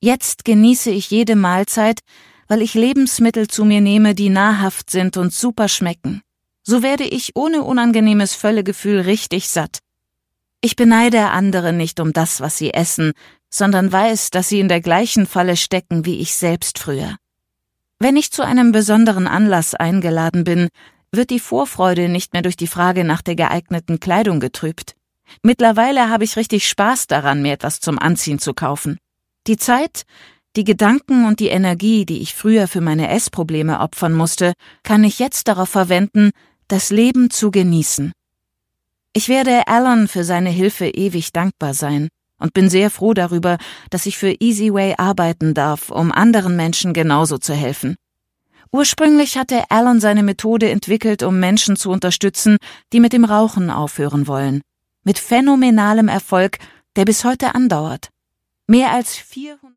Jetzt genieße ich jede Mahlzeit, weil ich Lebensmittel zu mir nehme, die nahrhaft sind und super schmecken. So werde ich ohne unangenehmes Völlegefühl richtig satt. Ich beneide andere nicht um das, was sie essen, sondern weiß, dass sie in der gleichen Falle stecken wie ich selbst früher. Wenn ich zu einem besonderen Anlass eingeladen bin, wird die Vorfreude nicht mehr durch die Frage nach der geeigneten Kleidung getrübt. Mittlerweile habe ich richtig Spaß daran, mir etwas zum Anziehen zu kaufen. Die Zeit, die Gedanken und die Energie, die ich früher für meine Essprobleme opfern musste, kann ich jetzt darauf verwenden, das Leben zu genießen. Ich werde Alan für seine Hilfe ewig dankbar sein und bin sehr froh darüber, dass ich für Easyway arbeiten darf, um anderen Menschen genauso zu helfen. Ursprünglich hatte Alan seine Methode entwickelt, um Menschen zu unterstützen, die mit dem Rauchen aufhören wollen. Mit phänomenalem Erfolg, der bis heute andauert. Mehr als 400